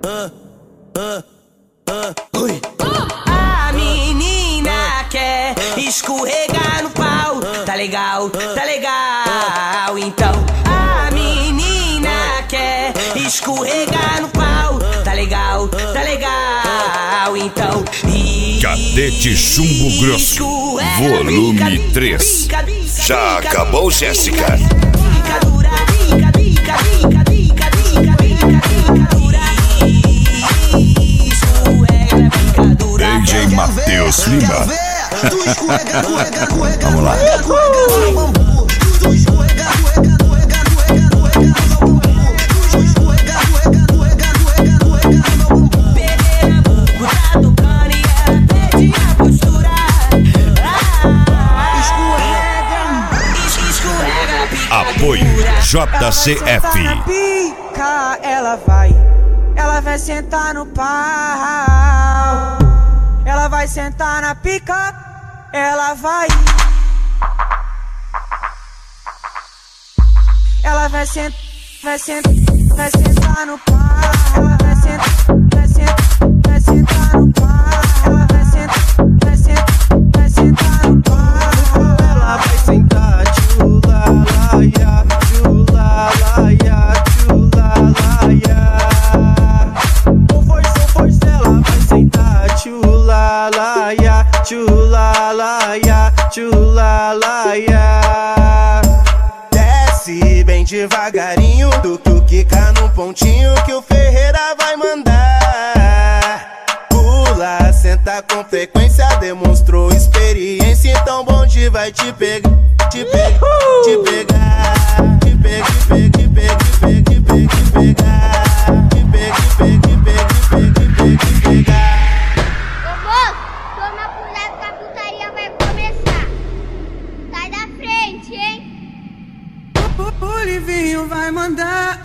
A menina quer escorregar no pau. Tá legal, tá legal. Então a menina quer escorregar no pau. Tá legal, tá legal. Então Cadete Chumbo Grosso, volume 3. Já acabou, Jéssica? DJ Matheus Lima. Vamos lá. Apoio JCF. Ela vai sentar no pau. Ela vai sentar na pica. Ela vai sentar no pau. Ela vai sentar no pau. Ela vai sentar no pau. Ela vai sentar tchulalaia, tchulalaia, tchulalaia. Com força ela vai sentar tchulalaia, tchulalaia, tchulalaia. Desce bem devagarinho, do quica no pontinho que o Ferreira vai mandar. Pula, senta com frequência, demonstrou experiência, então o bonde vai te pegar, te pegar, te pegar, te pegar, te pegar, te pegar, te pegar, te pegar, te pegar, te pegar. Ô moço, toma cuidado que a putaria vai começar. Sai da frente, hein? O Livinho vai mandar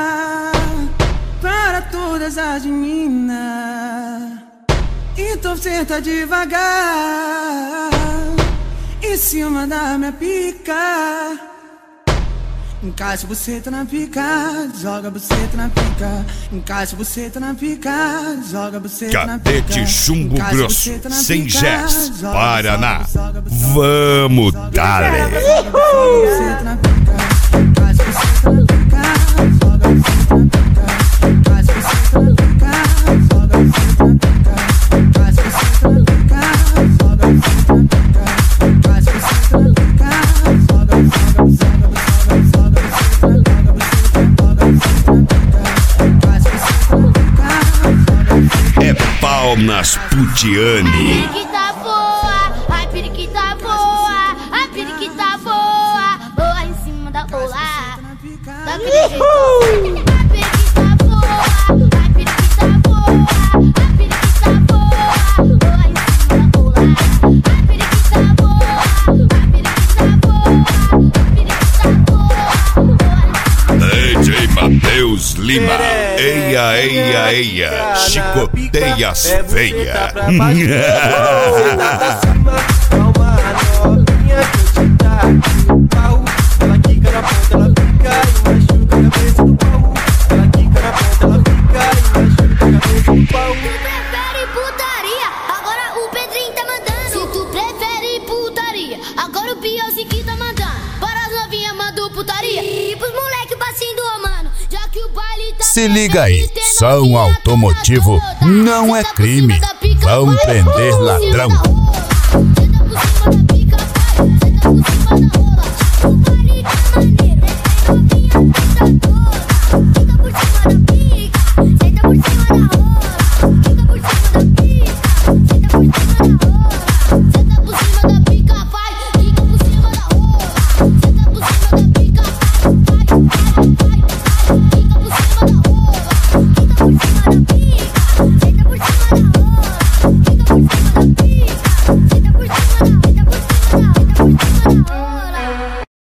para todas as meninas. Então senta devagar em cima da minha pica. Encaixa buceta na pica, joga buceta na pica. Encaixa buceta na pica, joga buceta na pica. Cadete Chumbo Grosso, sem Jazz, Paraná. Vamos dar. É pau nas putiane. Periquita boa, ai periquita boa, ai periquita boa. Boa em cima da ola, daquele jeito. Ai periquita boa, ai periquita boa, ai periquita boa. Boa em cima da ola, ai periquita boa, ai periquita boa, ai periquita boa. DJ Matheus Lima. Eia, eia, eia, chicoteia as feias. Se liga aí, som automotivo não é crime. Vão prender ladrão.